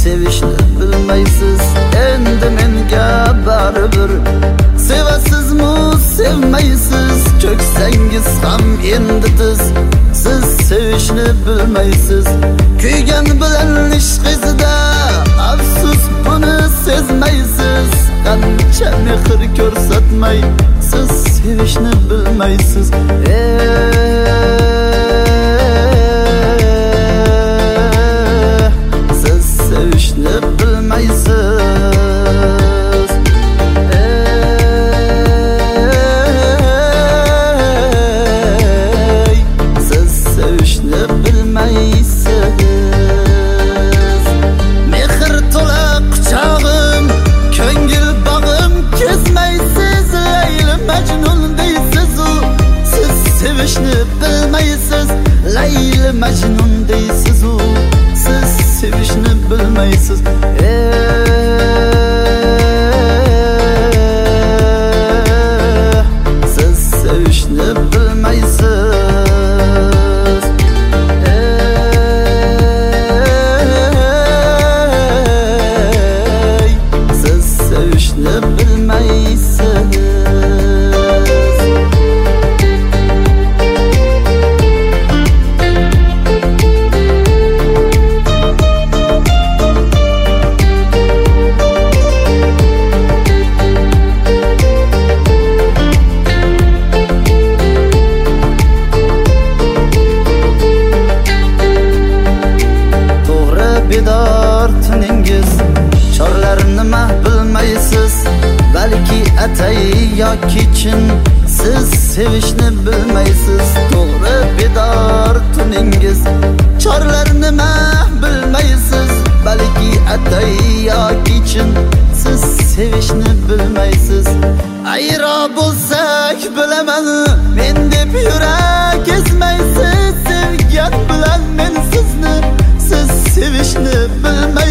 sevishni bilmaysiz. Endi menga baribir. Sevasizmi, sevmaysiz, cho'ksangiz ham endi tiz. Siz sevishni bilmaysiz. Kuygan bilan ishq izida, afsus buni sezmaysiz. Qancha mehr ko'rsatmay, siz sevishni bilmaysiz. Siz sevishni bilmaysiz. Siz sevishni bilmaysiz. Mehr to'la quchog'im, ko'ngil bog'im kezmaysiz. Layli Majnun deysiz, siz sevishni bilmaysiz. Layli Majnun deysiz, siz sevishni bilmaysiz. Siz sevishni bilmaysiz. Siz sevishni bilmaysiz. Bedor tuningiz, chorlar nima bilmaysiz. Balki atay yoki chin, siz sevishni bilmaysiz. To'g'ri bedor tuningiz, chorlar nima bilmaysiz. Balki atay yoki chin, siz sevishni bilmaysiz. Ayro bo'lsak bilaman, men deb yurak ezmaysiz. Sevgan bilan men sizni, siz sevishni bilmaysiz.